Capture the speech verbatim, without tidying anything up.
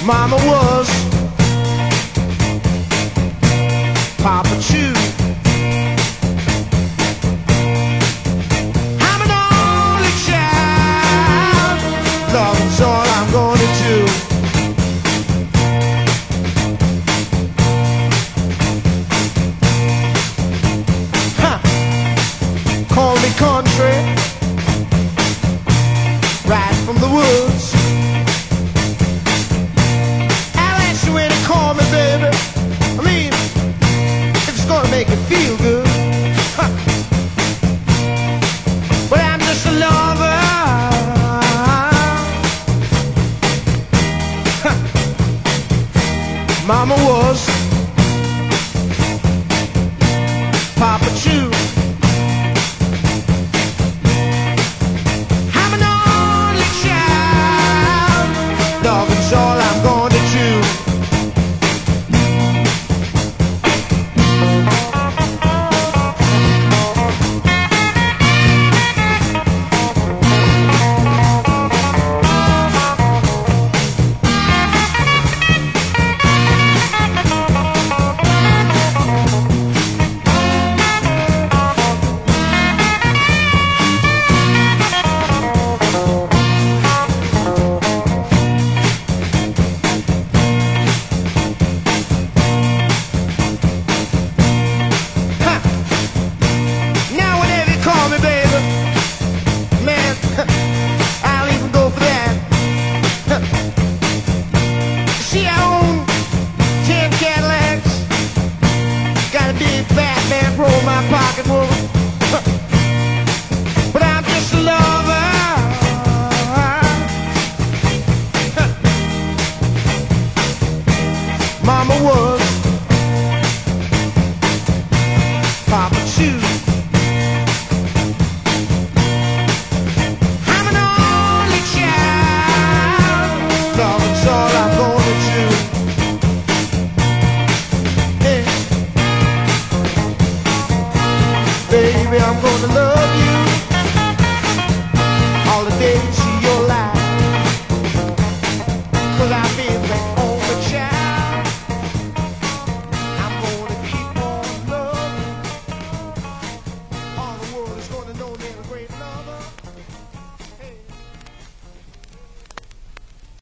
Mama was Papa too. I'm an only child. Loving's all I'm gonna do. Huh. Call me country, right from the woods. Call me, baby. I mean, if it's gonna make you feel good. Huh. But I'm just a lover. Huh. Mama was Papa too. I'm an only child. Loving's all I'm gonna do. See, I own ten Cadillacs. Got a big fat man roll my pocket full. But I'm just a lover. Mama was Papa too. I'm an only child. Loving's all I'm gonna do. Yeah. Baby, I'm gonna love you all the days of your life. 'Cause I feel